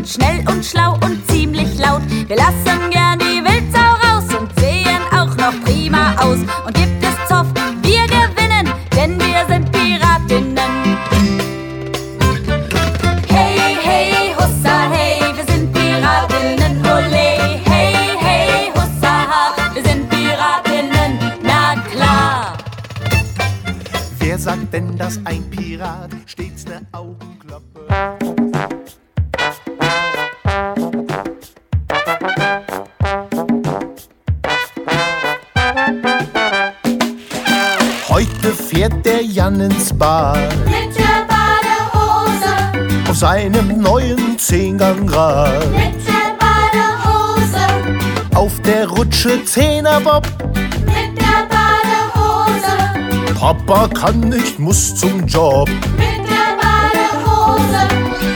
sind schnell und schlau und ziemlich laut. Wir lassen gern die Wildsau raus und sehen auch noch prima aus. Und gibt es Zoff, wir gewinnen, denn wir sind Piratinnen. Hey, hey, hussa, hey, wir sind Piratinnen, ole. Hey, hey, hussa, ha, wir sind Piratinnen, na klar. Wer sagt denn, dass ein Pirat stets ne Augenklappe? Heute fährt der Jan ins Bad Mit der Badehose, auf seinem neuen Zehngangrad. mit der Badehose, Auf der Rutsche Zehnerbob. mit der Badehose, Papa kann nicht, muss zum Job. mit der Badehose.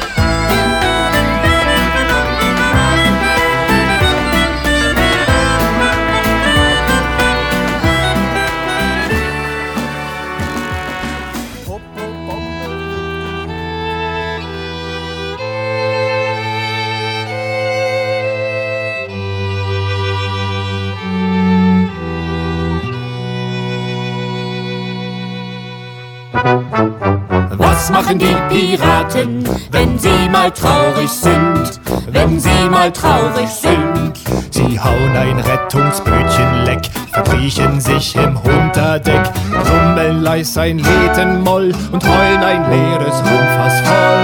Was machen die Piraten, wenn sie mal traurig sind? Wenn sie mal traurig sind. Sie hauen ein Rettungsbötchen leck, verkriechen sich im Unterdeck, brummeln leis ein Letenmoll und heulen ein leeres Rumfass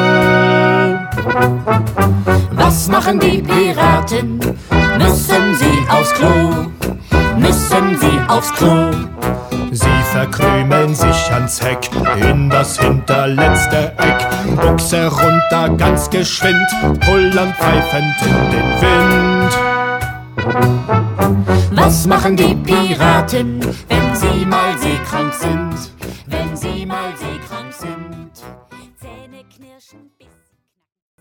voll. Was machen die Piraten? Müssen sie aufs Klo? Müssen sie aufs Klo? Sie verkrümeln sich ans Heck, in das hinterletzte Eck, Buchse runter ganz geschwind, pullern pfeifend in den Wind. Was machen die Piraten, wenn sie mal seekrank sind? Wenn sie mal seekrank sind. Zähne knirschen bis